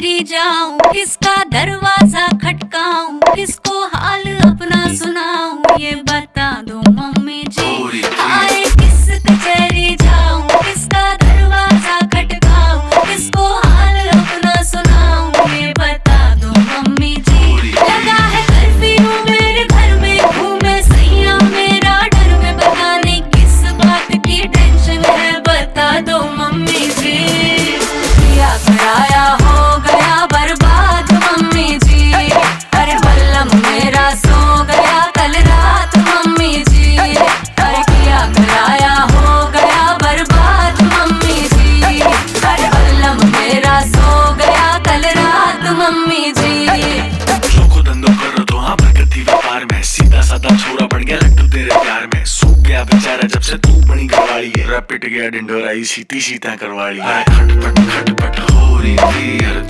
कचहरी जाऊं, किसका दरवाजा खटकाऊं, किसको हाल अपना सुनाऊं, ये बता दो मम्मी जी। आए किस कचहरी जाऊं, किसका दरवाजा खटकाऊं, किसको हाल अपना सुनाऊं, ये बता दो मम्मी जी। लगा है कर्फ्यू मेरे घर में, घूमे सैया मेरा डर में, पता नहीं किस बात की टेंशन है, बता दो मम्मी जी। किया कराया हो गया बर्बाद मम्मी जी, अरे बल्लम मेरा सो गया कल रात मम्मी जी, अरे किया कराया हो गया बर्बाद मम्मी जी, अरे बल्लम मेरा सो गया कल रात मम्मी जी। शौको धंधो करो तो हाँ प्रगति व्यापार में, सीधा साधा छोरा बढ़ गया लट्टू तेरे प्यार में, सूख गया बेचारा जब से तू बनी घरवाली है, पिट गया ढिंडोरा सीती सीता करवाली है। खटपट हो रही थी